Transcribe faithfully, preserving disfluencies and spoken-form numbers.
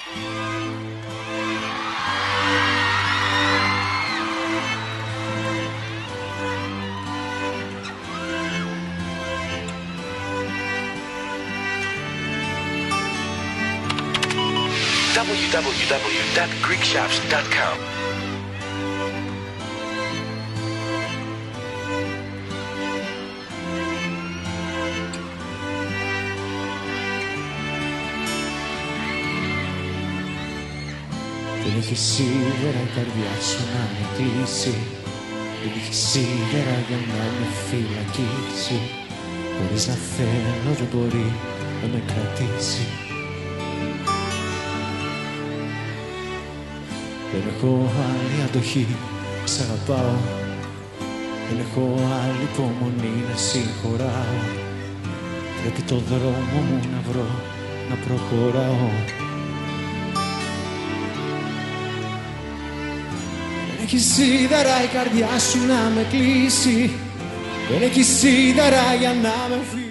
double-u double-u double-u τελεία greek shops τελεία com Δεν έχει σίδερα η καρδιά σου να με κλείσει. Δεν έχει σίδερα για να με φυλακίσει. Χωρίς να θέλω δεν μπορεί να με κρατήσει. Δεν έχω άλλη αντοχή, σ' αγαπάω. Δεν έχω άλλη υπομονή να συγχωράω. Πρέπει το δρόμο μου να βρω, να προχωράω. Δεν έχει σίδερα η καρδιά σου να με κλείσει. Δεν έχει σίδερα για να με φύγει.